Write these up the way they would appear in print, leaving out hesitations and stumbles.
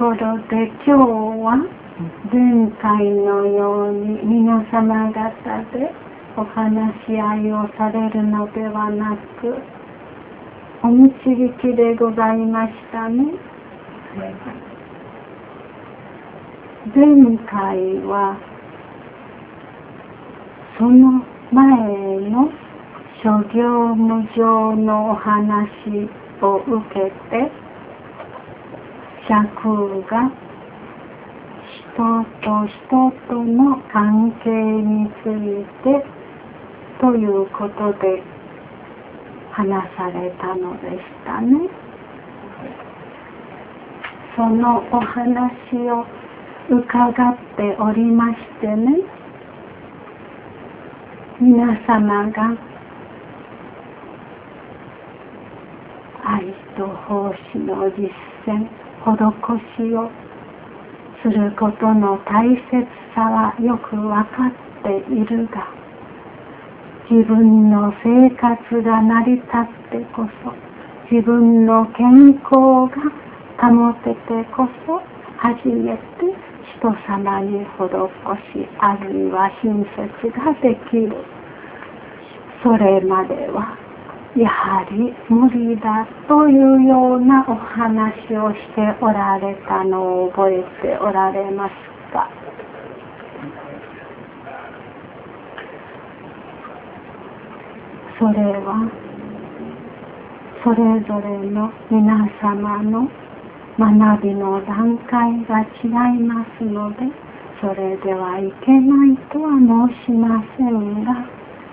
ころで今日は前回のように皆様方でお話し合いをされるのではなく、お導きでございましたね。前回はその前の諸行無常のお話を受けて、釈が人と人との関係についてということで話されたのでしたね。そのお話を伺っておりましてね、皆様が愛と奉仕の実践、施しをすることの大切さはよくわかっているが、自分の生活が成り立ってこそ、自分の健康が保ててこそ、初めて人様に施し、あるいは親切ができる。それまではやはり無理だというようなお話をしておられたのを覚えておられますか？それはそれぞれの皆様の学びの段階が違いますので、それではいけないとは申しませんが、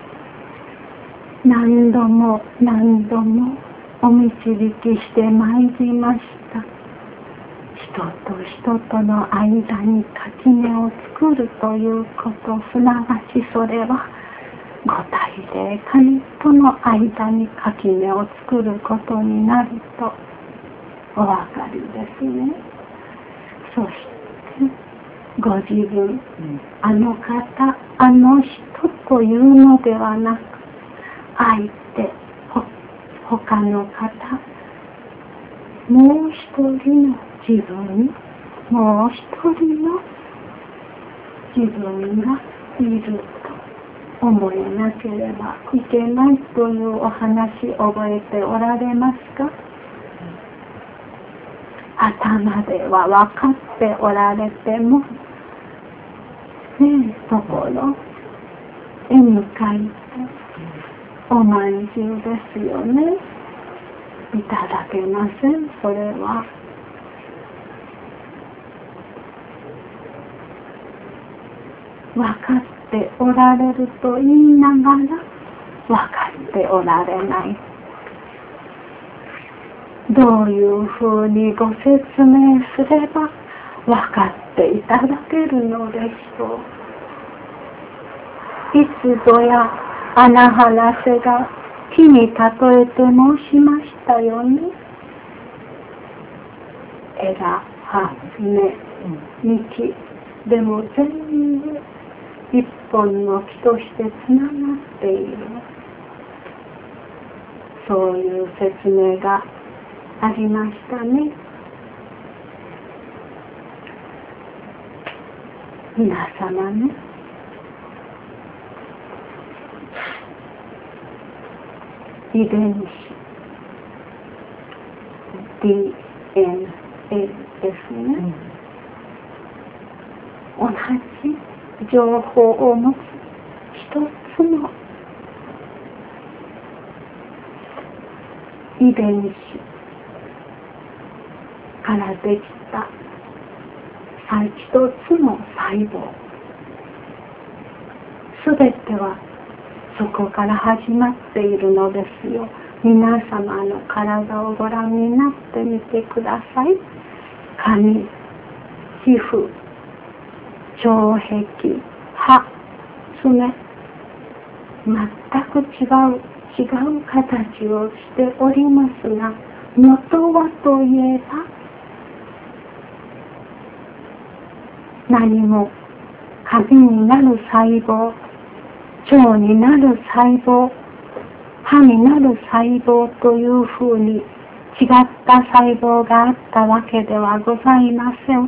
何度も何度もお導きしてまいりました。人と人との間に垣根を作るということ、すなわちそれは五体霊神との間に垣根を作ることになるとお分かりですね。そしてご自分、あの方、あの人というのではなく、相手、他の方、もう一人の自分、もう一人の自分がいると思えなければいけないというお話、覚えておられますか？頭では分かっておられても、ところへ向かいておまんじゅうですよね。いただけません。それは分かっておられると言いながら分かっておられない。どういうふうにご説明すれば分かっていただけるのでしょう。いつぞや穴原瀬が木に例えて申しましたよね。枝、葉、根、幹でも全部一本の木としてつながっている。そういう説明がありましたね。皆様ね、遺伝子 DNA ですね、同じ情報を持つ一つの遺伝子からできた一つの細胞、すべてはそこから始まっているのですよ。皆様の体をご覧になってみてください。髪、皮膚、腸壁、歯、爪、全く違う形をしておりますが、元はといえば何も髪になる細胞、腸になる細胞、歯になる細胞というふうに違った細胞があったわけではございません。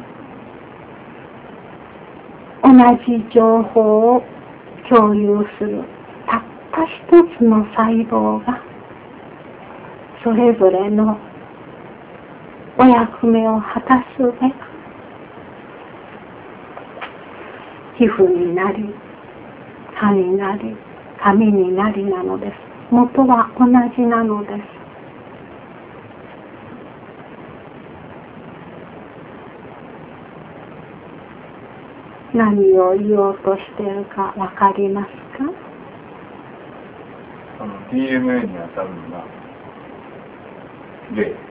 同じ情報を共有するたった一つの細胞がそれぞれのお役目を果たすべく皮膚になり歯になり髪になりなのです。元は同じなのです。何を言おうとしているかわかりますか？ DNA に当たるのが霊。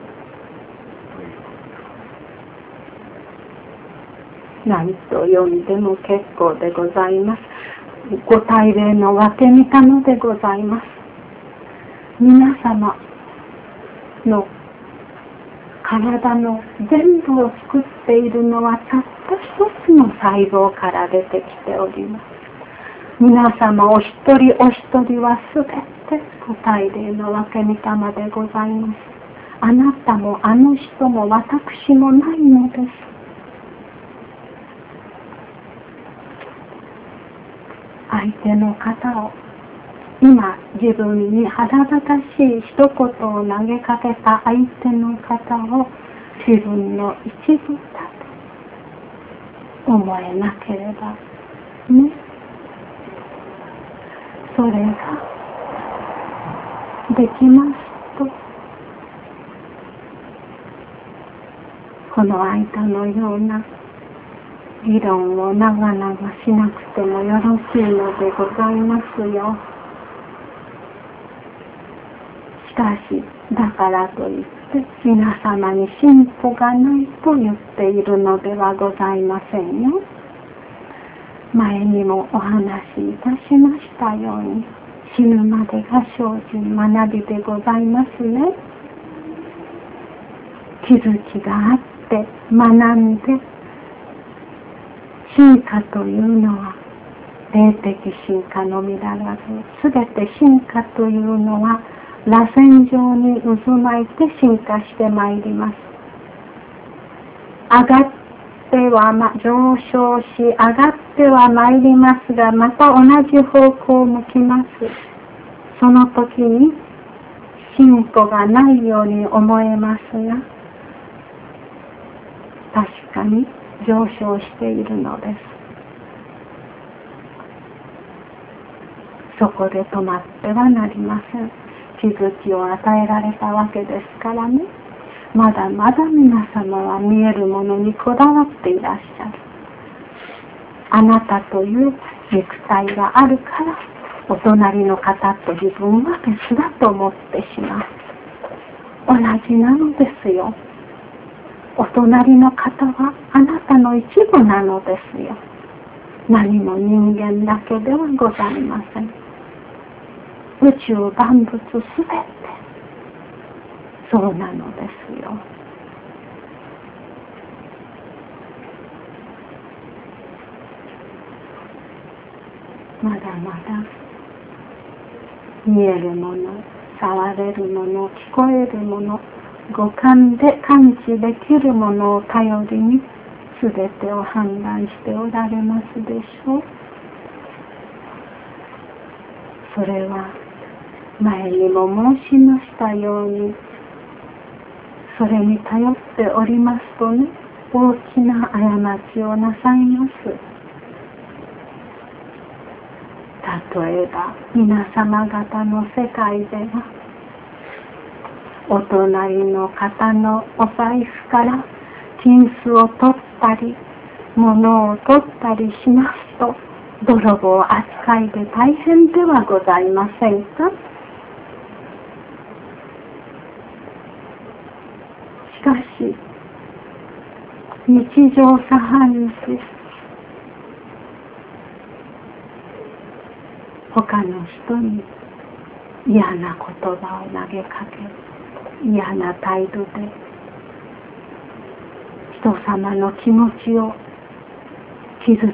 何と呼んでも結構でございます。ご大霊の分け見たのでございます。皆様の体の全部を作っているのはたった一つの細胞から出てきております。皆様お一人お一人はすべてご大霊の分け御霊でございます。あなたもあの人も私もないのです。相手の方を今自分に腹立たしい一言を投げかけた相手の方を自分の一部だと思えなければね、それができますと、この間のような議論を長々しなくてもよろしいのでございますよ。しかしだからといって皆様に進歩がないと言っているのではございませんよ。前にもお話しいたしましたように、死ぬまでが精進学びでございますね。気づきがあって学んで、進化というのは霊的進化のみならず、すべて進化というのは螺旋状に渦巻いて進化してまいります。上がっては、上昇し上がってはまいりますが、また同じ方向を向きます。その時に進歩がないように思えますが、確かに上昇しているのです。そこで止まってはなりません。気づきを与えられたわけですからね。まだまだ皆様は見えるものにこだわっていらっしゃる。あなたという肉体があるからお隣の方と自分は別だと思ってしまう。同じなのですよ。お隣の方はあなたの一部なのですよ。何も人間だけではございません。宇宙万物すべてそうなのですよ。まだまだ見えるもの、触れるもの、聞こえるもの、五感で感知できるものを頼りに全てを判断しておられますでしょう。それは前にも申しましたように、それに頼っておりますとね、大きな過ちをなさいます。例えば皆様方の世界では、お隣の方のお財布から金子を取ったり物を取ったりしますと、泥棒扱いで大変ではございませんか？しかし日常茶飯事、他の人に嫌な言葉を投げかける、嫌な態度で人様の気持ちを傷つける、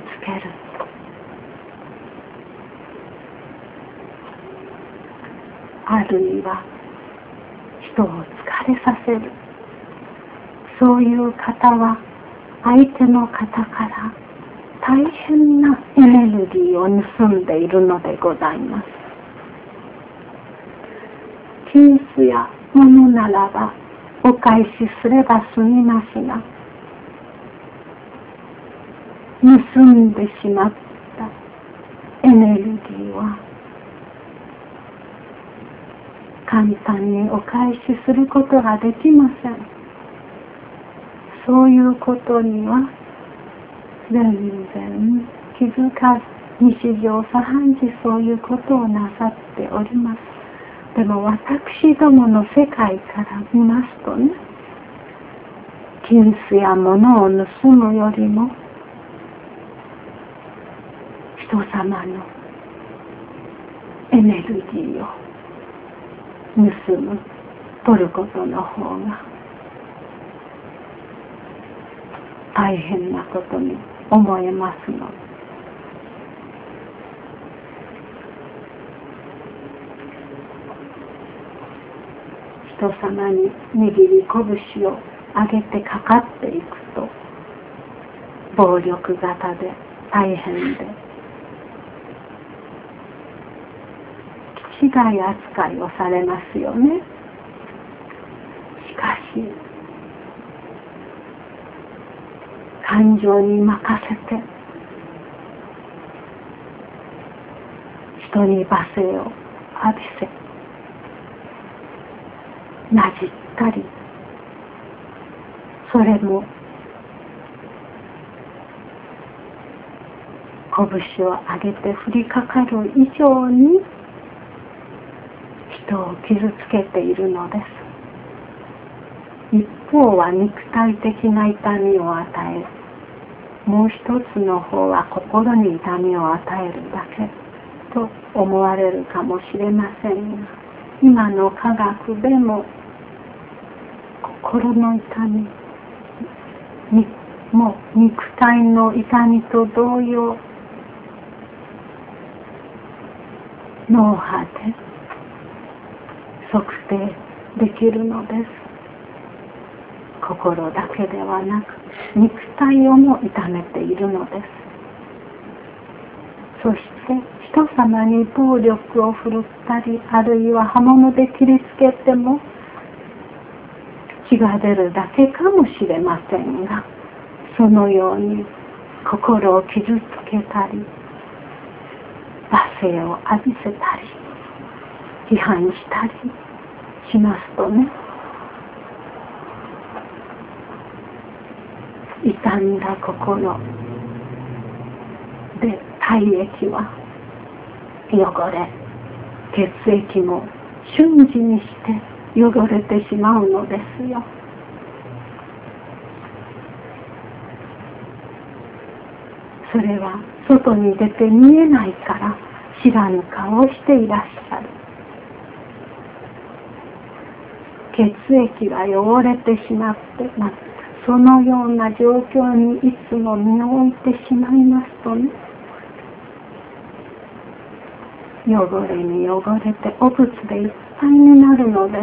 あるいは人を疲れれさせる。そういう方は相手の方から大変なエネルギーを盗んでいるのでございます。金子や物ならばお返しすれば済みますが、盗んでしまったエネルギーは簡単にお返しすることができません。そういうことには全然気づかず、日常茶飯事そういうことをなさっております。でも私どもの世界から見ますとね、金子や物を盗むよりも人様のエネルギーを盗む、取ることの方が大変なことに思えますので、人様に握り拳を上げてかかっていくと暴力型で大変で気違い扱いをされますよね。しかし感情に任せて人に罵声を浴びせ、なじったり、それも拳を上げて降りかかる以上に人を傷つけているのです。一方は肉体的な痛みを与える、もう一つの方は心に痛みを与えるだけと思われるかもしれませんが、今の科学でも心の痛みも肉体の痛みと同様、脳波で測定できるのです。心だけではなく肉体をも痛めているのです。そして人様に暴力を振るったり、あるいは刃物で切りつけても血が出るだけかもしれませんが、そのように心を傷つけたり罵声を浴びせたり批判したりしますとね、傷んだ心で体液は汚れ、血液も瞬時にして汚れてしまうのですよ。それは外に出て見えないから知らぬ顔をしていらっしゃる。血液が汚れてしまってます。そのような状況にいつも身を置いてしまいますとね、汚れに汚れて汚物でいっぱいになるのです。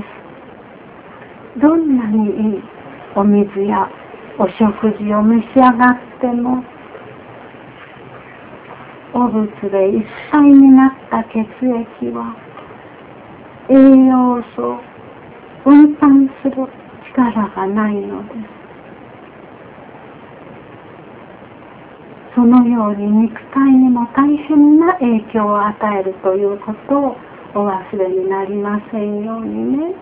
どんなにいいお水やお食事を召し上がっても、汚物でいっぱいになった血液は栄養素を分担する力がないのです。そのように肉体にも大変な影響を与えるということをお忘れになりませんようにね。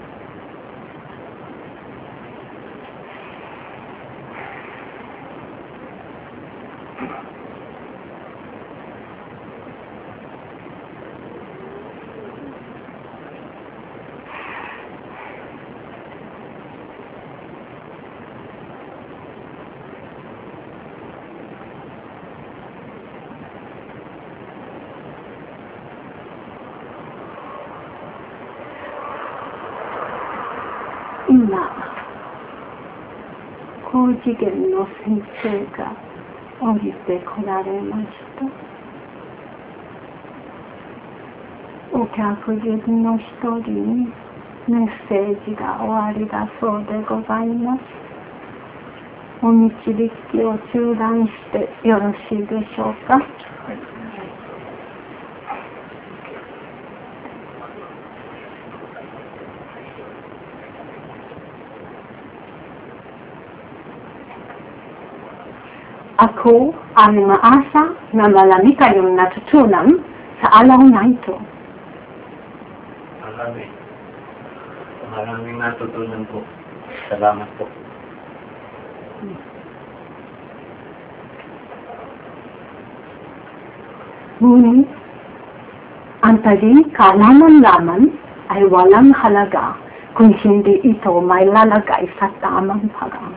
今、高次元の先生が降りてこられました。お客人の一人にメッセージが終わりだそうでございます。お導きを中断してよろしいでしょうか。はい、Aku ang maasa na malami kayong natutunan sa araw na ito. Maraming natutunan po. Salamat po. Ngunit, ang taging kaalaman-laman ay walang halaga kung hindi ito may lalagay sa tamang paraan.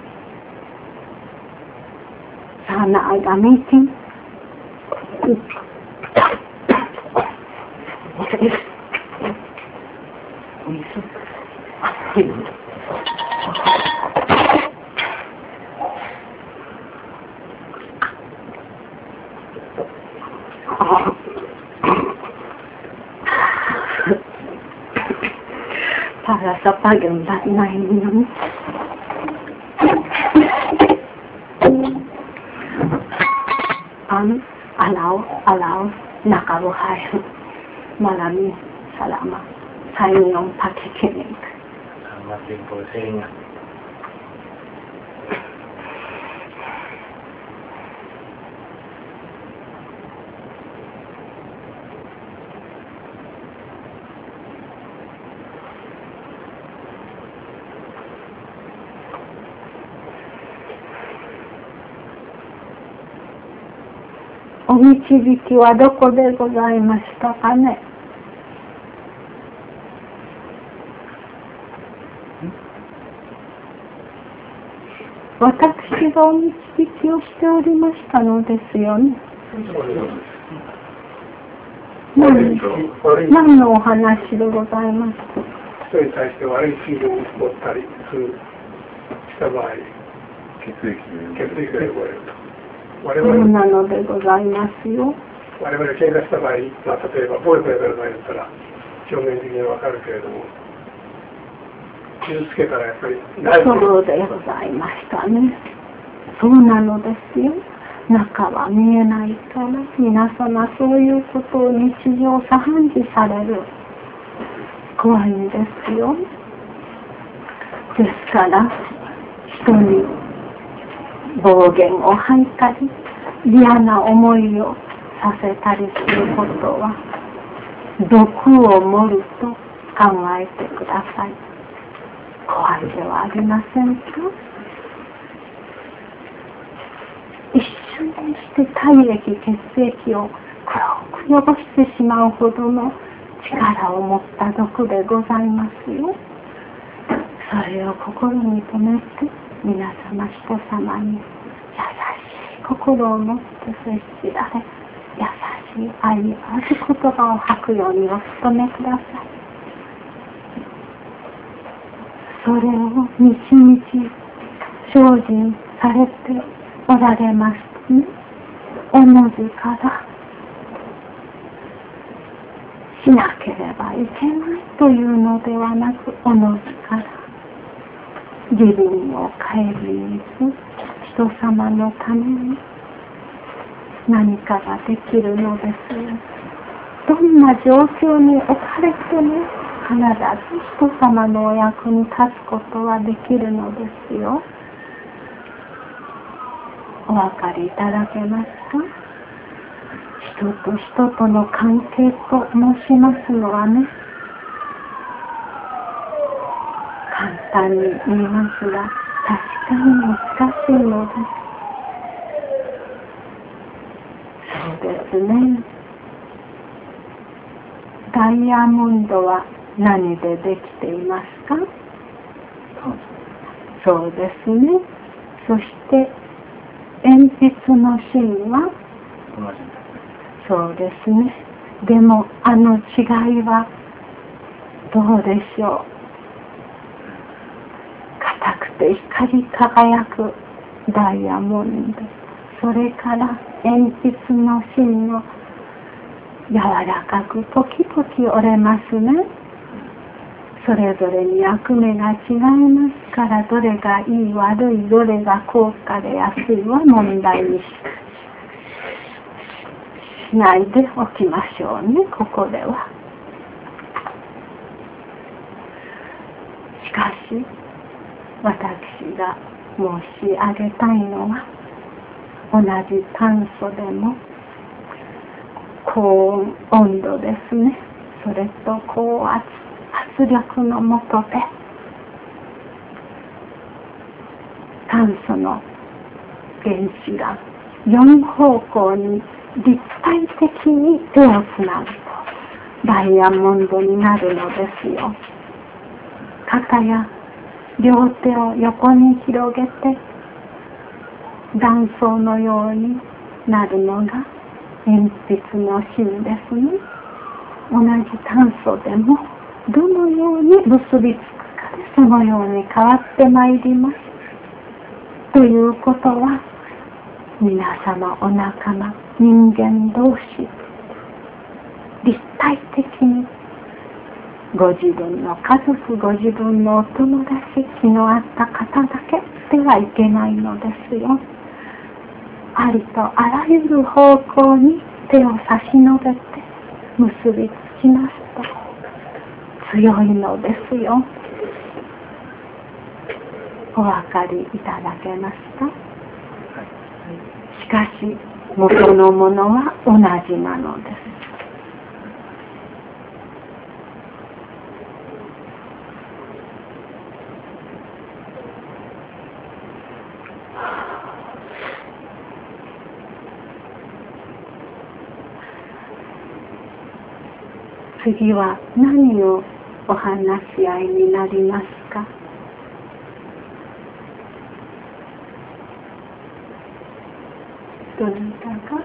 Sana ay gamitin para sa paganda na inyong ang alaw na kabuhay. Maraming salamat sa inyong pakikinig. Salamat din po sa inyo. お導きはどこでございましたかね。私がお導きをしておりましたのですよね。何のお話でございますか。 人に対して悪い心情を持ったりした場合、血液が汚れると。 そうなのでございますよ。 我々喧嘩した場合、例えば暴力がやる場合だったら表面的にはわかるけれども、傷つけたらやっぱりそうでございましたね。そうなのですよ。中は見えないから皆様そういうことを日常茶飯事される。怖いんですよ。ですから人に暴言を吐いたり嫌な思いをさせたりすることは毒を盛ると考えてください。怖いではありませんか。一瞬にして体液血液を黒く汚してしまうほどの力を持った毒でございますよ。それを心に留めて皆様人様に優しい心を持って接しられ、優しい愛ある言葉を吐くようにお努めください。それを日々精進されておられますね。おのずからしなければいけないというのではなく、おのずから自分を顧みず人様のために何かができるのですよ。どんな状況に置かれても必ず人様のお役に立つことはできるのですよ。お分かりいただけますか。人と人との関係と申しますのはね、簡単に言いますが確かに難しいのです。そうですね。ダイヤモンドは何でできていますか。そうですね。そして鉛筆の芯はそうですね。でもあの違いはどうでしょう。硬くて光り輝くダイヤモンド、それから鉛筆の芯の柔らかく時々折れますね。 それぞれに役目が違いますから、どれがいい悪い、どれが高価で安いは問題にしないでおきましょうね、ここでは。しかし私が申し上げたいのは、同じ炭素でも高温度ですね、それと高圧力のもとで炭素の原子が4方向に立体的に手をつなぐとダイヤモンドになるのですよ。肩や両手を横に広げて断層のようになるのが鉛筆の芯ですね。同じ炭素でもどのように結びつくかでそのように変わってまいります。ということは、皆様お仲間、人間同士、立体的にご自分の家族、ご自分のお友達、気の合った方だけではいけないのですよ。ありとあらゆる方向に手を差し伸べて結びつきますと強いのですよ。お分かりいただけますか？しかし元のものは同じなのです。次は何をお話し合いになりますか？どなたか？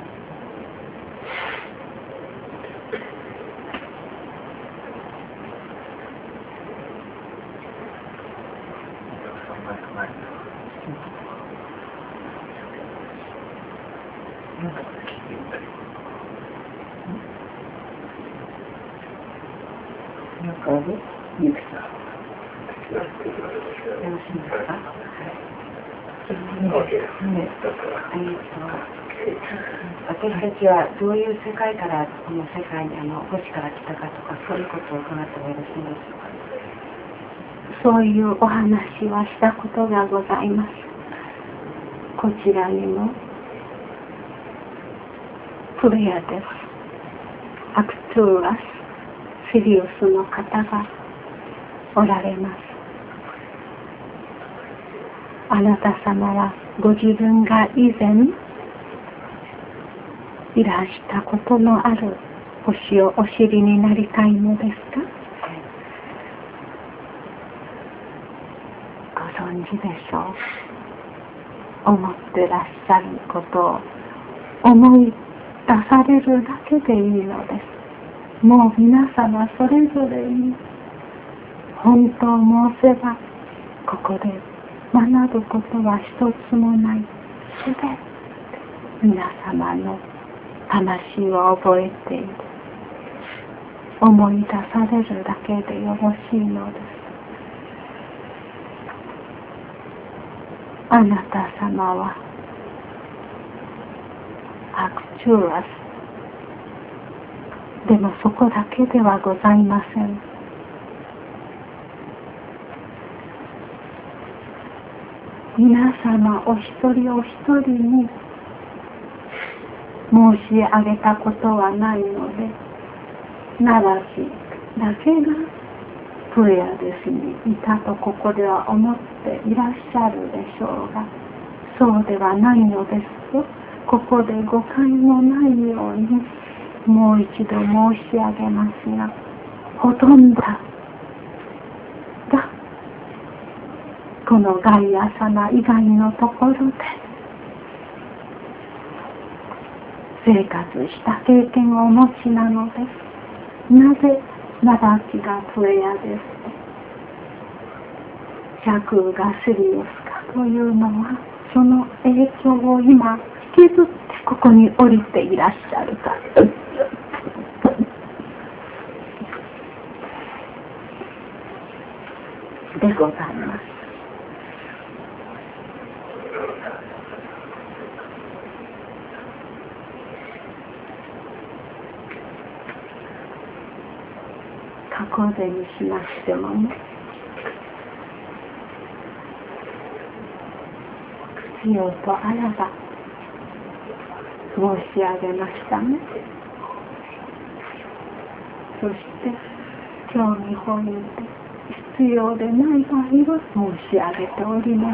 ゆきさん、よろしいですか？私たちはどういう世界からこの世界に星から来たかとか、そういうことを伺ってもよろしいでしょうか？そういうお話はしたことがございます。こちらにもプレアデス、アクトゥーラス、シリウスの方がおられます。あなた様はご自分が以前いらしたことのある星をお知りになりたいのですか？ご存知でしょう。思ってらっしゃることを思い出されるだけでいいのです。もう皆様それぞれに本当申せばここで学ぶことは一つもない。すべて皆様の魂を覚えている。思い出されるだけでよろしいのです。あなた様はアクチューラスでもそこだけではございません。皆様お一人お一人に申し上げたことはないので、ならしだけがプレアデスにいたとここでは思っていらっしゃるでしょうが、そうではないのですよ。ここで誤解のないようにもう一度申し上げますが、ほとんどがこのガイア様以外のところで生活した経験をお持ちなのです。なぜマラキがプレアです。尺がシリウスかというのは、その影響を今引きずってここに降りていらっしゃるから。 でございます。過去勢にしなくてもね、必要とあらば申し上げましたね。そして興味本位で必要でない場合は申し上げております。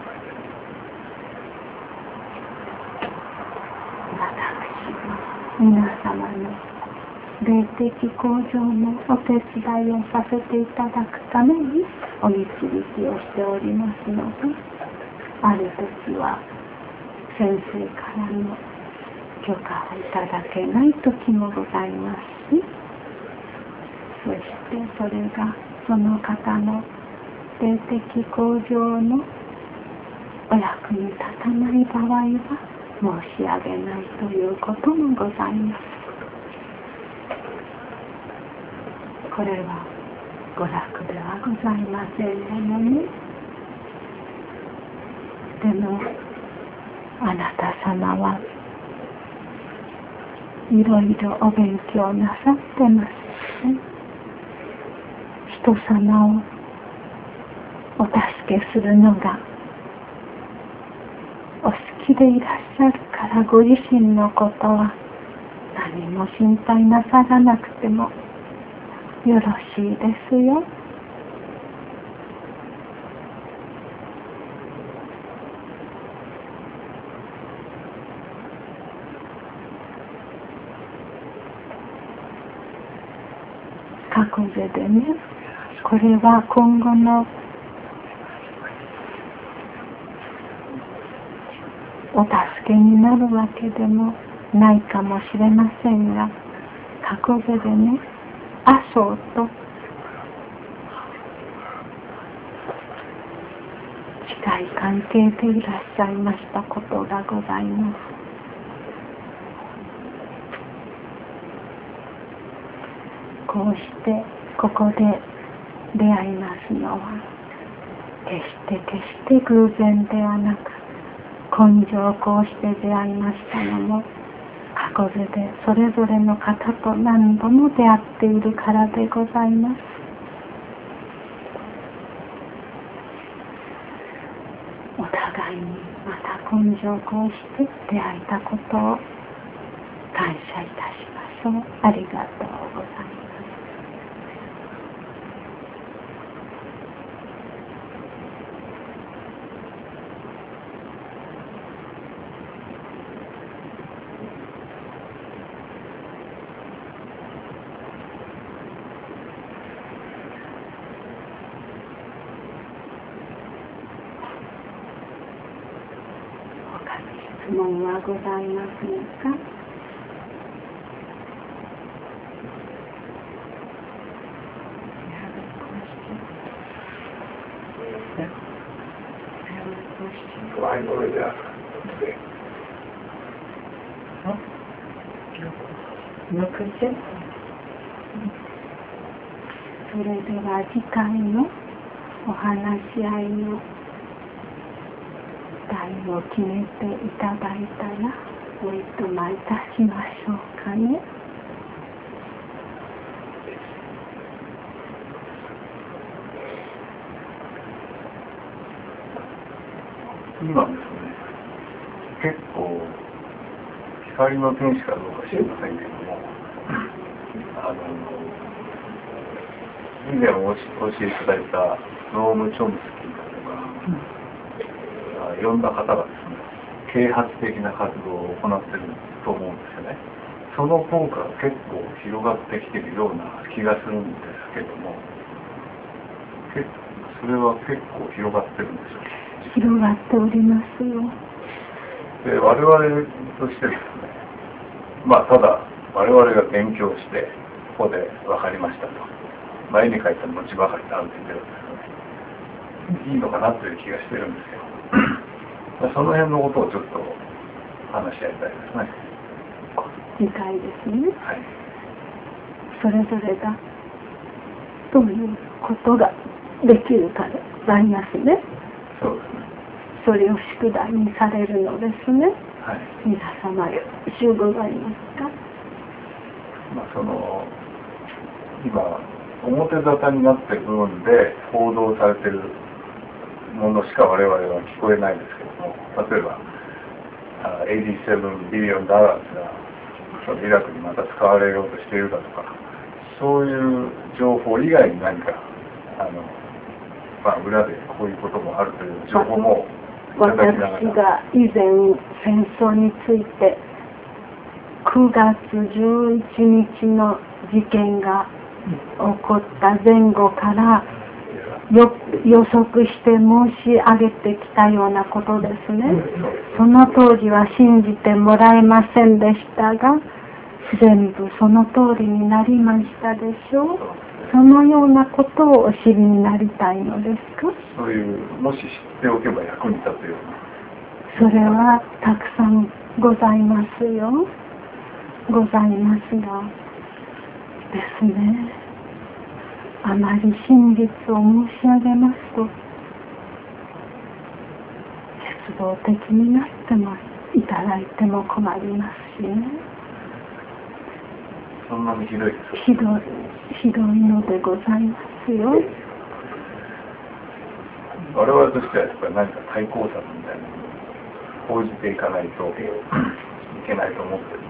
私は皆様の霊的向上のお手伝いをさせていただくためにお導きをしておりますので、ある時は先生からの許可をいただけない時もございますし、そしてそれがその方の霊的向上のお役に立たない場合は申し上げないということもございます。これは娯楽ではございませんものね。でもあなた様はいろいろお勉強なさってますね。人様をお助けするのがお好きでいらっしゃるから、ご自身のことは何も心配なさらなくてもよろしいですよ。過去世でね、これは今後のお助けになるわけでもないかもしれませんが、過去世でね、阿僧と近い関係でいらっしゃいましたことがございます。こうしてここで出会いますのは決して偶然ではなく、根性こうして出会いましたのも過去世でそれぞれの方と何度も出会っているからでございます。お互いにまた根性こうして出会えたことを感謝いたしましょう。ありがとうございます。質問はございませんか？それでは次回のお話し合いの題を決めていただいたらおいとまいたしましょうかね。 今ですね、結構光の天使かどうか知りませんけども、以前お教えいただいたノーム・チョムスキーだとか、いろんな方がですね、啓発的な活動を行っていると思うんですよね。その効果が結構広がってきているような気がするんですけども、それは結構広がってるんでしょうか？ 広がっておりますよ。 で、我々としてですね、ただ我々が勉強してここで分かりましたと、前に書いた後ばかりなるって言ってるんですよね。いいのかなという気がしてるんですよ。その辺のことをちょっと話し合いたいですね。 次回ですね。 はい。 それぞれがどういうことができるからありますね。 そうですね。 それを宿題にされるのですね。 はい。 皆様、主語がありますか？ 今、表沙汰になっている部分で報道されているものしか我々は聞こえないですけども、例えば、87ビリオンダラーズがイラクにまた使われようとしているだとか、そういう情報以外に何か、裏でこういうこともあるという情報もいただきながら。 私が以前戦争について9月11日の事件が起こった前後から予測して申し上げてきたようなことですね。その当時は信じてもらえませんでしたが、全部その通りになりましたでしょう。そのようなことをお知りになりたいのですか？ そういう、もし知っておけば役に立つような。 それはたくさんございますよ。ございますがですね、あまり真実を申し上げますと、絶望的になってもいただいても困りますしね。 そんなにひどいですか？ ひどいのでございますよ。 我々としてはやっぱり何か対抗策みたいなのを講じていかないといけないと思ってるん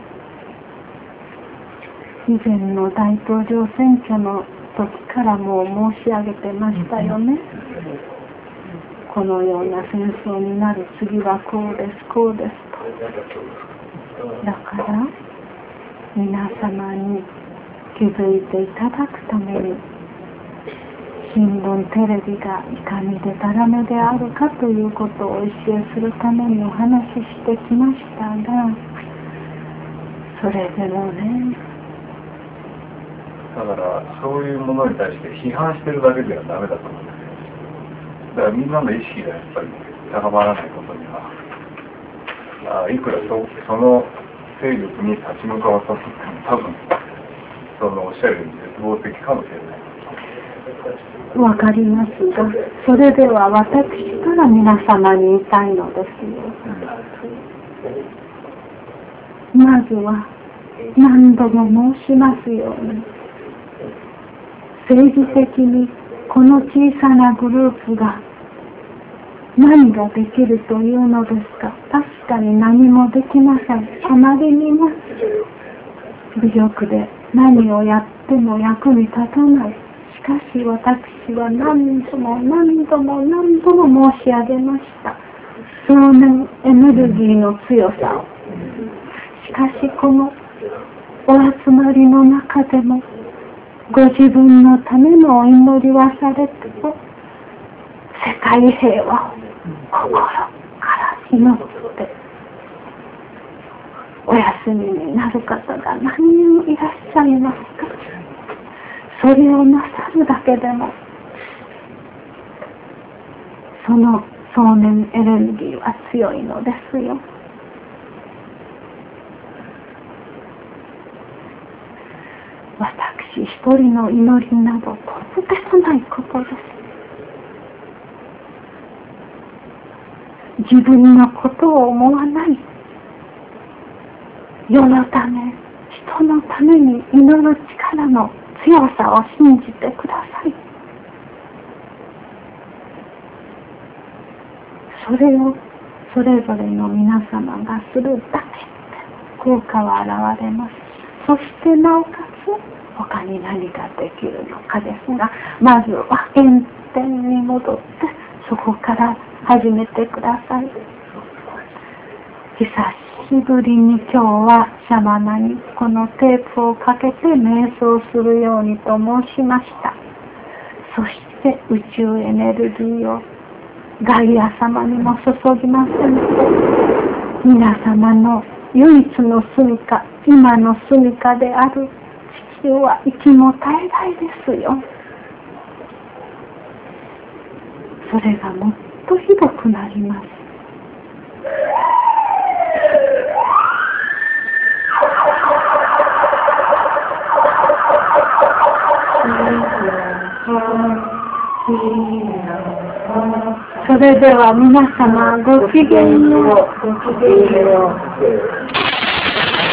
ですよね。 以前の大統領選挙の時からもう申し上げてましたよね。このような戦争になる、次はこうです、こうですと。だから皆様に気づいていただくために、新聞テレビがいかにでたらめであるかということをお教えするためにお話ししてきましたが、それでもね、 だからそういうものに対して批判してるだけではダメだと思うんですよ。だからみんなの意識がやっぱり高まらないことには、いくらその勢力に立ち向かわさせても多分おっしゃるように絶望的かもしれない。 わかりますが、それでは私から皆様に言いたいのですよ。まずは何度も申しますように、政治的にこの小さなグループが何ができるというのですか？確かに何もできません。あまりにも微力で何をやっても役に立たない。しかし私は何度も申し上げました。少年エネルギーの強さを。しかしこのお集まりの中でもご自分のためのお祈りはされても、世界平和を心から祈ってお休みになる方が何人いらっしゃいますか？それをなさるだけでも、その少年エネルギーは強いのですよ。私一人の祈りなどとんでもないことです。自分のことを思わない、世のため、人のために祈る力の強さを信じてください。それをそれぞれの皆様がするだけで効果は現れます。そしてなおかつ他に何ができるのかですが、まずは原点に戻ってそこから始めてください。久しぶりに今日はシャマナにこのテープをかけて瞑想するようにと申しました。そして宇宙エネルギーをガイア様にも注ぎませんと、皆様の唯一の住処、今の住処である地球は息も絶えないですよ。それがもっとひどくなります。 それでは皆様ごきげんよう。 ごきげんよう。